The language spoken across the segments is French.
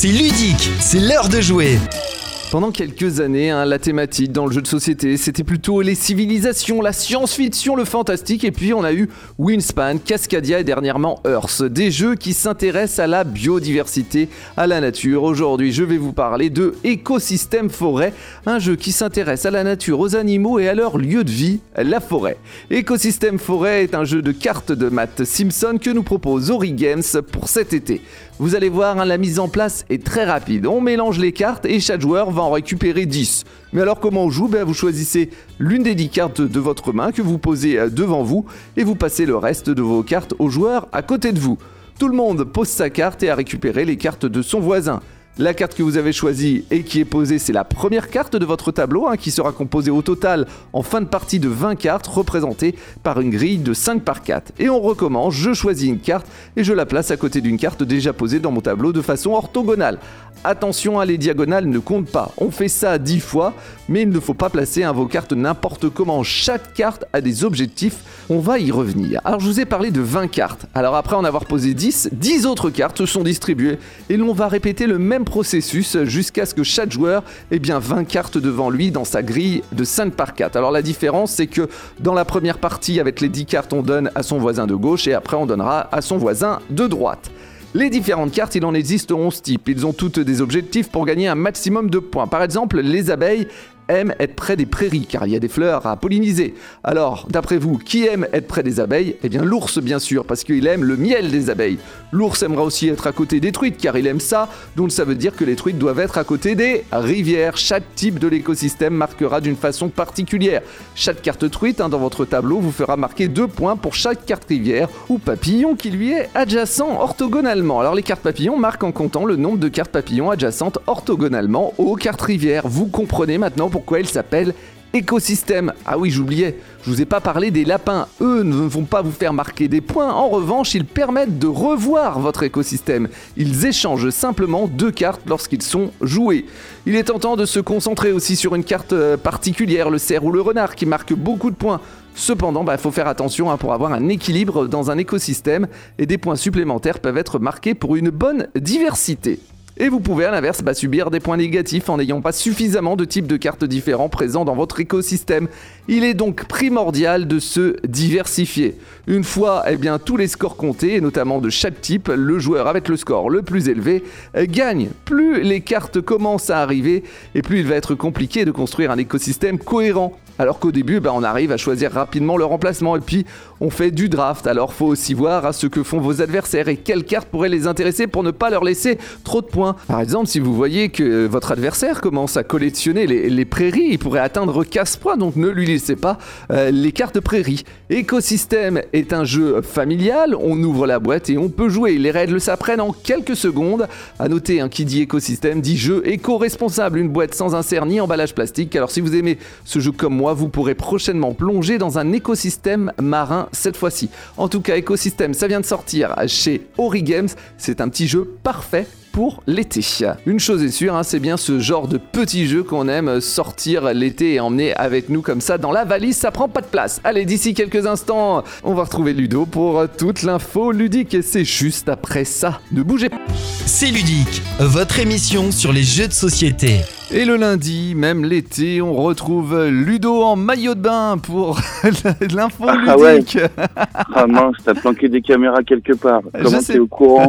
c'est ludique, c'est l'heure de jouer. Pendant quelques années, la thématique dans le jeu de société, c'était plutôt les civilisations, la science-fiction, le fantastique, et puis on a eu Wingspan, Cascadia et dernièrement Earth, des jeux qui s'intéressent à la biodiversité, à la nature. Aujourd'hui, je vais vous parler de Écosystème Forêt, un jeu qui s'intéresse à la nature, aux animaux et à leur lieu de vie, la forêt. Écosystème Forêt est un jeu de cartes de Matt Simpson que nous propose Ori Games pour cet été. Vous allez voir, la mise en place est très rapide. On mélange les cartes et chaque joueur va en récupérer 10. Mais alors comment on joue ? Vous choisissez l'une des 10 cartes de votre main que vous posez devant vous et vous passez le reste de vos cartes aux joueurs à côté de vous. Tout le monde pose sa carte et a récupéré les cartes de son voisin. La carte que vous avez choisie et qui est posée, c'est la première carte de votre tableau, qui sera composée au total en fin de partie de 20 cartes représentées par une grille de 5 par 4. Et on recommence, je choisis une carte et je la place à côté d'une carte déjà posée dans mon tableau de façon orthogonale. Attention, les diagonales ne comptent pas. On fait ça 10 fois, mais il ne faut pas placer vos cartes n'importe comment. Chaque carte a des objectifs, on va y revenir. Alors je vous ai parlé de 20 cartes. Alors après en avoir posé 10 autres cartes sont distribuées et l'on va répéter le même processus jusqu'à ce que chaque joueur ait bien 20 cartes devant lui dans sa grille de 5 par 4. Alors la différence, c'est que dans la première partie, avec les 10 cartes, on donne à son voisin de gauche et après on donnera à son voisin de droite. Les différentes cartes, il en existe 11 types. Ils ont toutes des objectifs pour gagner un maximum de points. Par exemple, les abeilles aiment être près des prairies car il y a des fleurs à polliniser. Alors, d'après vous, qui aime être près des abeilles ? Eh bien l'ours bien sûr, parce qu'il aime le miel des abeilles. L'ours aimerait aussi être à côté des truites car il aime ça, donc ça veut dire que les truites doivent être à côté des rivières. Chaque type de l'écosystème marquera d'une façon particulière. Chaque carte truite dans votre tableau vous fera marquer 2 points pour chaque carte rivière ou papillon qui lui est adjacent orthogonalement. Alors les cartes papillons marquent en comptant le nombre de cartes papillons adjacentes orthogonalement aux cartes rivières. Vous comprenez maintenant pourquoi il s'appelle écosystème. Ah oui, j'oubliais, je vous ai pas parlé des lapins. Eux ne vont pas vous faire marquer des points. En revanche, ils permettent de revoir votre écosystème. Ils échangent simplement 2 cartes lorsqu'ils sont joués. Il est tentant de se concentrer aussi sur une carte particulière, le cerf ou le renard, qui marque beaucoup de points. Cependant, faut faire attention pour avoir un équilibre dans un écosystème et des points supplémentaires peuvent être marqués pour une bonne diversité. Et vous pouvez à l'inverse subir des points négatifs en n'ayant pas suffisamment de types de cartes différents présents dans votre écosystème. Il est donc primordial de se diversifier. Une fois tous les scores comptés, et notamment de chaque type, le joueur avec le score le plus élevé gagne. Plus les cartes commencent à arriver et plus il va être compliqué de construire un écosystème cohérent. Alors qu'au début, on arrive à choisir rapidement le remplacement et puis on fait du draft. Alors faut aussi voir ce que font vos adversaires et quelles cartes pourraient les intéresser pour ne pas leur laisser trop de points. Par exemple, si vous voyez que votre adversaire commence à collectionner les prairies, il pourrait atteindre 15 points, donc ne lui laissez pas les cartes prairies. Écosystème est un jeu familial, on ouvre la boîte et on peut jouer. Les règles s'apprennent en quelques secondes. À noter, qui dit écosystème dit jeu éco-responsable, une boîte sans insert ni emballage plastique. Alors si vous aimez ce jeu comme moi, vous pourrez prochainement plonger dans un écosystème marin cette fois-ci. En tout cas, écosystème, ça vient de sortir chez Ori Games. C'est un petit jeu parfait pour l'été. Une chose est sûre, c'est bien ce genre de petit jeu qu'on aime sortir l'été et emmener avec nous comme ça dans la valise, ça prend pas de place. Allez, d'ici quelques instants, on va retrouver Ludo pour toute l'info ludique et c'est juste après ça. Ne bougez pas. C'est ludique, votre émission sur les jeux de société. Et le lundi, même l'été, on retrouve Ludo en maillot de bain pour l'info ludique. Ouais. Ah mince, t'as planqué des caméras quelque part. Comment t'es au courant?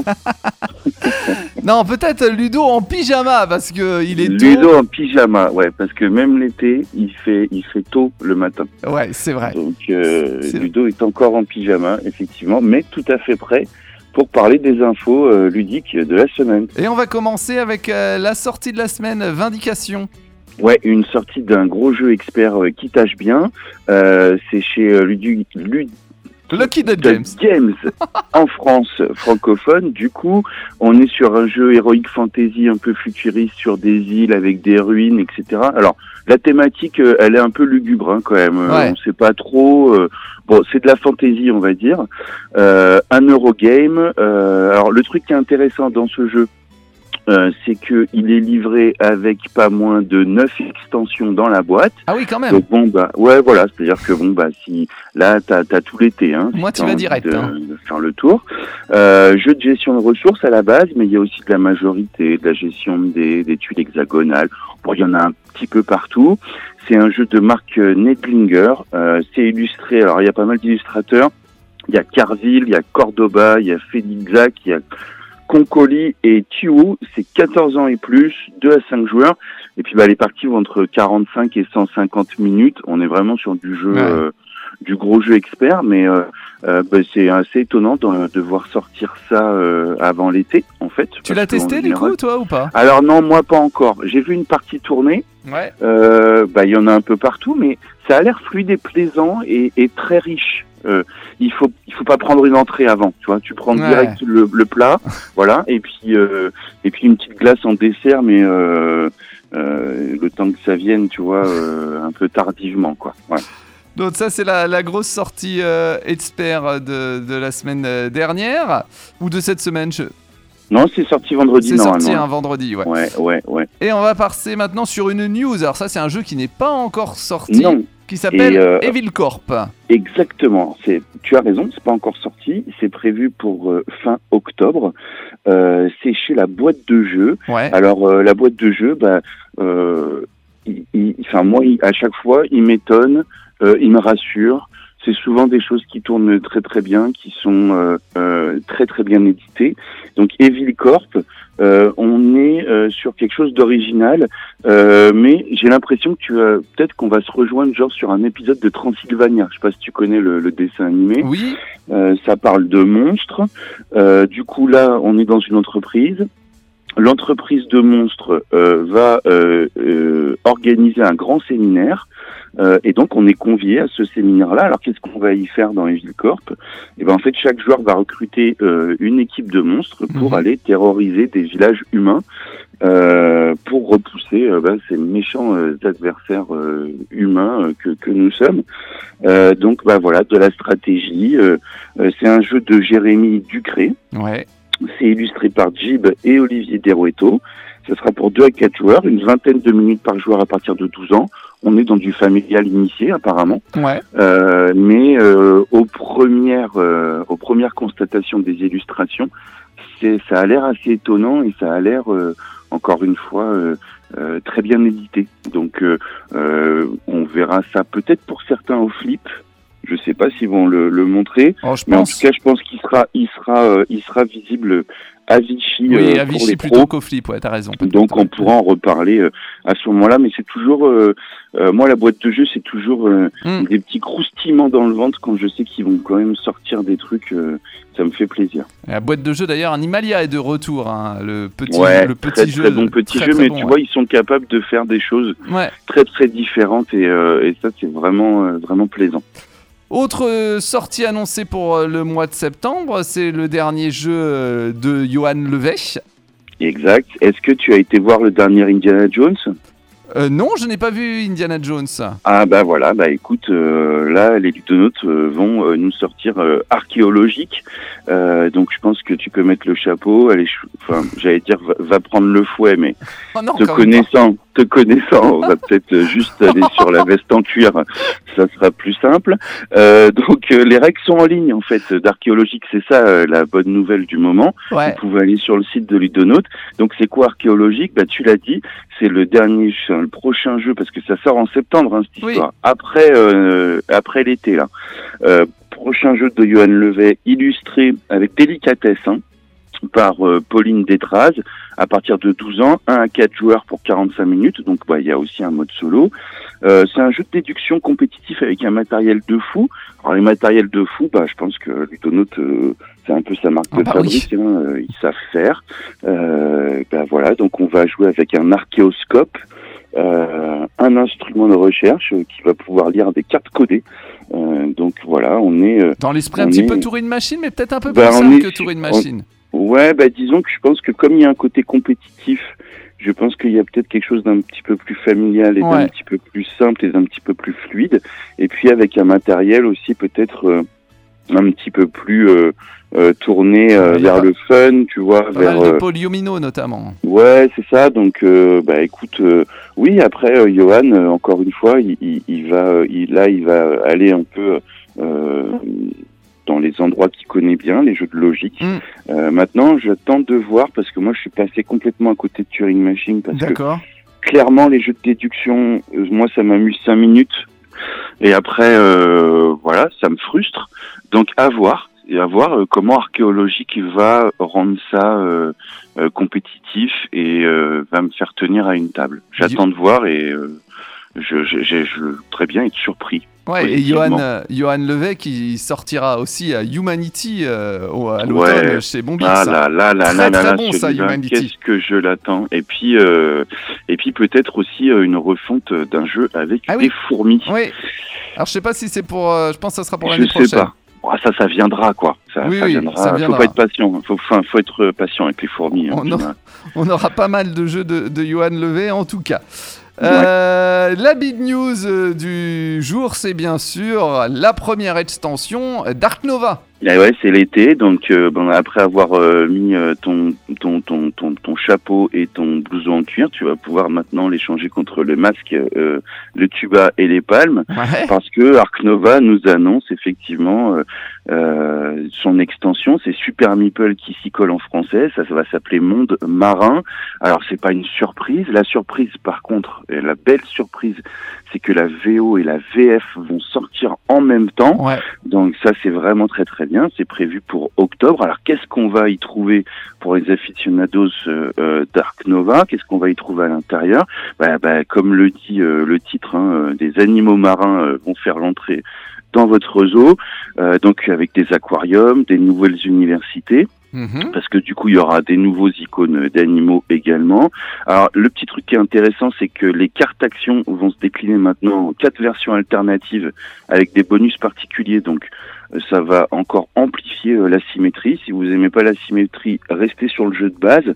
Non, peut-être Ludo en pyjama parce que il est tôt. Ludo en pyjama, ouais, parce que même l'été, il fait tôt le matin. Ouais, c'est vrai. Donc Ludo est encore en pyjama, effectivement, mais tout à fait prêt pour parler des infos ludiques de la semaine. Et on va commencer avec la sortie de la semaine, Vindication. Ouais, une sortie d'un gros jeu expert qui tâche bien. C'est chez Lucky Duck Games en France francophone. Du coup, on est sur un jeu héroïque fantasy un peu futuriste sur des îles avec des ruines, etc. Alors, la thématique, elle est un peu lugubre quand même. Ouais. On sait pas trop. Bon, c'est de la fantasy, on va dire. Un Eurogame. Alors, le truc qui est intéressant dans ce jeu, c'est que il est livré avec pas moins de 9 extensions dans la boîte. Ah oui, quand même. Donc bon, ouais, voilà, c'est-à-dire que si là, t'as tout l'été, hein. Moi, si tu vas t'as direct. envie de faire le tour. Jeu de gestion de ressources à la base, mais il y a aussi de la majorité, de la gestion des tuiles hexagonales. Bon, il y en a un petit peu partout. C'est un jeu de marque Nedlinger. C'est illustré. Alors, il y a pas mal d'illustrateurs. Il y a Carville, il y a Cordoba, il y a Félixac, il y a Concoli et Tuo, c'est 14 ans et plus, 2 à 5 joueurs. Et puis les parties vont entre 45 et 150 minutes. On est vraiment sur du jeu, du gros jeu expert, mais c'est assez étonnant de voir sortir ça avant l'été, en fait. Tu l'as testé du coup, toi, ou pas? Alors non, moi pas encore. J'ai vu une partie tourner. Ouais. Il y en a un peu partout, mais ça a l'air fluide et plaisant et très riche. Il faut pas prendre une entrée avant, tu vois. Tu prends direct le plat, voilà, et puis une petite glace en dessert, mais le temps que ça vienne, tu vois, un peu tardivement, quoi. Ouais. Donc ça, c'est la grosse sortie expert de la semaine dernière ou de cette semaine. Non, c'est sorti vendredi, normalement. C'est sorti un vendredi, ouais. Ouais. Et on va passer maintenant sur une news. Alors ça, c'est un jeu qui n'est pas encore sorti. Non. Qui s'appelle Evil Corp. Exactement. Tu as raison, c'est pas encore sorti. C'est prévu pour fin octobre. C'est chez la boîte de jeu. Ouais. Alors la boîte de jeu, moi, à chaque fois, il m'étonne, il me rassure. C'est souvent des choses qui tournent très très bien, qui sont très très bien éditées. Donc Evil Corp, on est sur quelque chose d'original, mais j'ai l'impression que peut-être qu'on va se rejoindre genre sur un épisode de Transylvania. Je sais pas si tu connais le dessin animé. Oui. Ça parle de monstres. Du coup là, on est dans une entreprise. L'entreprise de monstres va organiser un grand séminaire. Et donc on est convié à ce séminaire-là. Alors qu'est-ce qu'on va y faire dans Evil Corp? En fait, chaque joueur va recruter une équipe de monstres pour aller terroriser des villages humains pour repousser ces méchants adversaires humains que nous sommes. Donc voilà, de la stratégie. C'est un jeu de Jérémy Ducré. Ouais. C'est illustré par Jib et Olivier Derueto. Ce sera pour 2 à 4 joueurs, une vingtaine de minutes par joueur à partir de 12 ans. On est dans du familial initié apparemment. Ouais. Mais aux premières constatations des illustrations, ça a l'air assez étonnant et ça a l'air encore une fois très bien édité. Donc on verra ça peut-être pour certains au flip. Je sais pas s'ils vont le montrer, mais en tout cas, je pense qu'il sera visible à Vichy. Oui, à Vichy plutôt qu'au flip, ouais, t'as raison. Donc on pourra en reparler à ce moment-là, mais c'est toujours, moi la boîte de jeu, c'est toujours des petits croustillements dans le ventre quand je sais qu'ils vont quand même sortir des trucs, ça me fait plaisir. La boîte de jeu d'ailleurs, Animalia est de retour, hein, le petit jeu. Très bon petit jeu, mais tu vois, ils sont capables de faire des choses très très différentes et ça c'est vraiment plaisant. Autre sortie annoncée pour le mois de septembre, c'est le dernier jeu de Johan Levey. Exact. Est-ce que tu as été voir le dernier Indiana Jones ? Non, je n'ai pas vu Indiana Jones. Ah voilà, écoute, là les ludonautes vont nous sortir archéologique. Donc je pense que tu peux mettre le chapeau, j'allais dire va prendre le fouet, mais te connaissant, on va peut-être juste aller sur la veste en cuir, ça sera plus simple. Donc les règles sont en ligne en fait d'archéologique, c'est ça la bonne nouvelle du moment. Ouais. Vous pouvez aller sur le site de Ludonautes. Donc c'est quoi archéologique ? Tu l'as dit, c'est le prochain jeu parce que ça sort en septembre cette histoire. Après l'été là. Prochain jeu de Johan Levey illustré avec délicatesse par Pauline Détraz à partir de 12 ans, 1 à 4 joueurs pour 45 minutes, donc il y a aussi un mode solo. C'est un jeu de déduction compétitif avec un matériel de fou. Alors les matériels de fou, je pense que Ludonautes, c'est un peu sa marque de fabrique, ils savent faire. Voilà, donc on va jouer avec un archéoscope, un instrument de recherche qui va pouvoir lire des cartes codées. Donc voilà, on est... Dans l'esprit un petit peu Turing Machine, mais peut-être un peu plus simple que Turing Machine. Disons que je pense que comme il y a un côté compétitif, je pense qu'il y a peut-être quelque chose d'un petit peu plus familial et d'un petit peu plus simple et d'un petit peu plus fluide. Et puis avec un matériel aussi peut-être un petit peu plus tourné vers le fun, tu vois, pas vers mal de polyomino notamment. ouais, c'est ça. Donc, écoute, oui. Après, Johan, encore une fois, il va aller un peu dans les endroits qu'il connaît bien, les jeux de logique. Maintenant, j'attends de voir parce que moi, je suis passé complètement à côté de Turing Machine parce D'accord. que clairement, les jeux de déduction, moi, ça m'amuse 5 minutes et après, voilà, ça me frustre. Donc, à voir. Et à voir comment Archéologique va rendre ça compétitif et va me faire tenir à une table. J'attends de voir et je voudrais bien être surpris. Ouais, et Johan Levet qui sortira aussi à Humanity à l'automne chez Bombix. Très bon ça, Humanity. Qu'est-ce que je l'attends. Et puis peut-être aussi une refonte d'un jeu avec des fourmis. Oui. Alors je sais pas si c'est pour, je pense que ça sera pour l'année prochaine. Je sais pas. Ça viendra quoi. Ça viendra. Faut pas être patient. Faut être patient avec les fourmis. On aura pas mal de jeux de Johan Levet en tout cas. La big news du jour, c'est bien sûr la première extension d'Ark Nova. Ouais, c'est l'été, donc après avoir mis ton chapeau et ton blouson en cuir, tu vas pouvoir maintenant l'échanger contre le masque, le tuba et les palmes, parce que Ark Nova nous annonce effectivement son extension, c'est Super Meeple qui s'y colle en français, ça va s'appeler Monde Marin. Alors c'est pas une surprise, la surprise par contre, la belle surprise, c'est que la VO et la VF vont sortir en même temps, donc ça c'est vraiment très très bien, c'est prévu pour octobre. Alors qu'est-ce qu'on va y trouver pour les aficionados d'Ark Nova? Qu'est-ce qu'on va y trouver à l'intérieur? Comme le dit le titre, des animaux marins vont faire l'entrée dans votre zoo, donc avec des aquariums, des nouvelles universités. Parce que du coup il y aura des nouveaux icônes d'animaux également. Alors le petit truc qui est intéressant, c'est que les cartes actions vont se décliner maintenant en 4 versions alternatives avec des bonus particuliers, donc ça va encore amplifier la symétrie. Si vous aimez pas la symétrie, restez sur le jeu de base.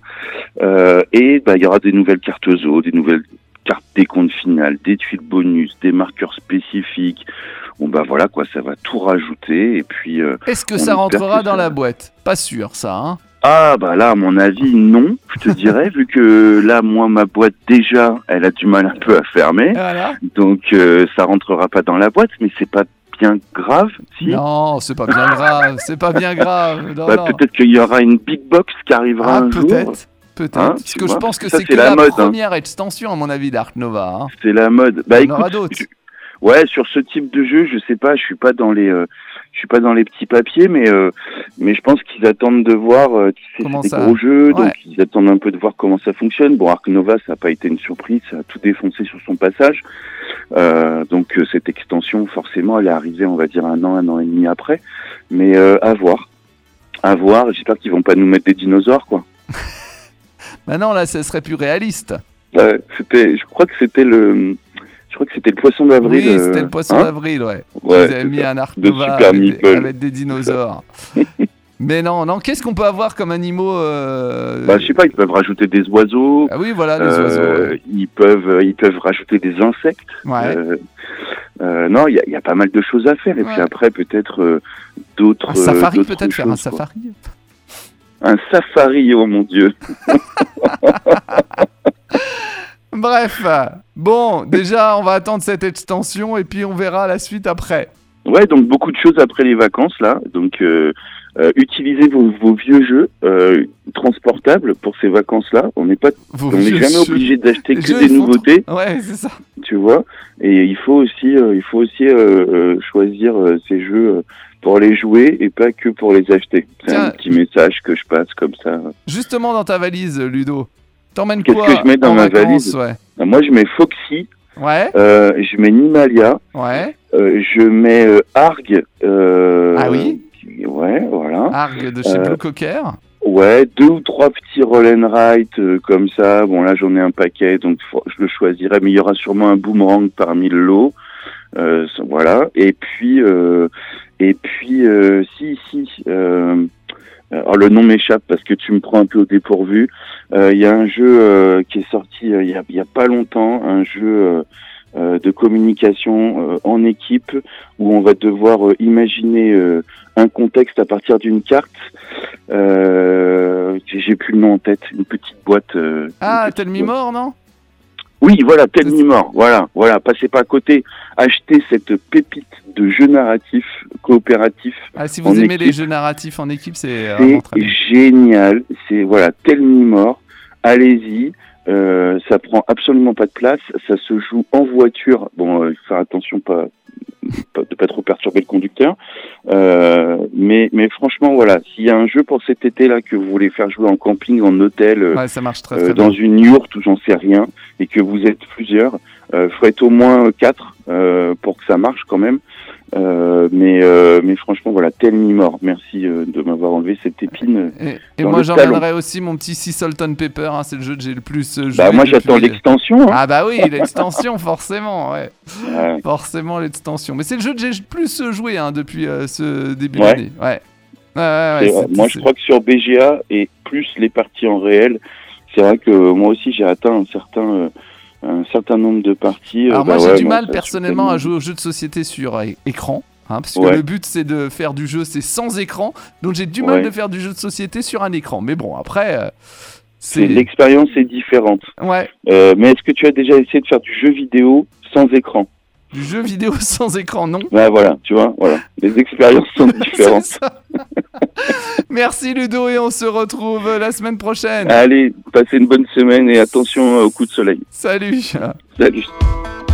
Et il y aura des nouvelles cartes zoo, des nouvelles cartes décompte finales, des tuiles bonus, des marqueurs spécifiques. Bon voilà quoi, ça va tout rajouter et puis. Est-ce que ça rentrera dans la boîte? Pas sûr ça, hein. Ah là à mon avis non, je te dirais, vu que là moi ma boîte déjà elle a du mal un peu à fermer, donc ça rentrera pas dans la boîte, mais c'est pas bien grave, si. Non, c'est pas bien grave, c'est pas bien grave. Non. Peut-être qu'il y aura une big box qui arrivera un jour. Peut-être, parce que je pense que c'est que la mode, première extension à mon avis d'Ark Nova. C'est la mode. Il y en aura d'autres. Ouais, sur ce type de jeu, je sais pas, je suis pas dans les petits papiers, mais je pense qu'ils attendent de voir, c'est des gros jeux, donc ils attendent un peu de voir comment ça fonctionne. Bon, Ark Nova, ça n'a pas été une surprise, ça a tout défoncé sur son passage, donc cette extension, forcément, elle est arrivée, on va dire, un an et demi après, mais à voir, j'espère qu'ils vont pas nous mettre des dinosaures, quoi. Non, là, ça serait plus réaliste. Je crois que c'était le poisson d'avril. Oui, c'était le poisson d'avril, ouais. Vous avez mis un Ark Nova avec des dinosaures. Mais non, qu'est-ce qu'on peut avoir comme animaux je sais pas, ils peuvent rajouter des oiseaux. Ah oui, voilà, des oiseaux. Ils peuvent rajouter des insectes. Non, il y a pas mal de choses à faire. Et puis après, peut-être d'autres. Un safari, peut-être choses, faire un safari. Un safari, oh mon Dieu. Bref, bon, déjà, on va attendre cette extension et puis on verra la suite après. Ouais, donc beaucoup de choses après les vacances, là. Donc, utilisez vos vieux jeux transportables pour ces vacances-là. On n'est jamais obligé d'acheter que des nouveautés. Ouais, c'est ça. Tu vois. Et il faut aussi choisir ces jeux pour les jouer et pas que pour les acheter. C'est un petit message que je passe comme ça. Justement, dans ta valise, Ludo, t'emmènes quoi? Qu'est-ce que je mets dans ma valise? Moi, je mets Foxy. Ouais. Je mets Nimalia. Ouais. Je mets Arg. Ah oui. Ouais, voilà. Arg de chez Blue Cocker. Ouais, 2 ou 3 petits roll and write comme ça. Bon, là, j'en ai un paquet, donc je le choisirai. Mais il y aura sûrement un boomerang parmi le lot. Voilà. Et puis, alors le nom m'échappe parce que tu me prends un peu au dépourvu. Il y a un jeu qui est sorti il y a pas longtemps, un jeu de communication en équipe où on va devoir imaginer un contexte à partir d'une carte. J'ai plus le nom en tête, une petite boîte. Tell Me More, non? Oui, voilà, Tell Me More, voilà, passez pas à côté, achetez cette pépite de jeu narratif coopératif. Si vous aimez les jeux narratifs en équipe, c'est génial, c'est Tell Me More, allez-y, ça prend absolument pas de place, ça se joue en voiture, il faut faire attention de pas trop perturber le conducteur, mais franchement s'il y a un jeu pour cet été là que vous voulez faire jouer en camping, en hôtel, ça marche très dans bien. une yourte ou j'en sais rien, et que vous êtes plusieurs, faut être au moins 4 pour que ça marche quand même. Mais franchement Tell Me More, merci de m'avoir enlevé cette épine. Et moi j'emmènerai aussi mon petit Sea Salt and Pepper, c'est le jeu que j'ai le plus joué. Moi j'attends l'extension. Ah bah oui, l'extension forcément, forcément l'extension. Mais c'est le jeu que j'ai le plus joué depuis ce début d'année. Moi je crois que sur BGA et plus les parties en réel, c'est vrai que moi aussi j'ai atteint un certain nombre de parties. Alors moi j'ai du mal personnellement à jouer aux jeux de société sur écran, parce que le but c'est de faire du jeu, c'est sans écran, donc j'ai du mal de faire du jeu de société sur un écran. Mais bon, après, l'expérience est différente. Ouais. Mais est-ce que tu as déjà essayé de faire du jeu vidéo sans écran? Du jeu vidéo sans écran, non. Tu vois, les expériences sont différentes. C'est ça. Merci Ludo, et on se retrouve la semaine prochaine. Allez, passez une bonne semaine et attention au coup de soleil. Salut. Salut.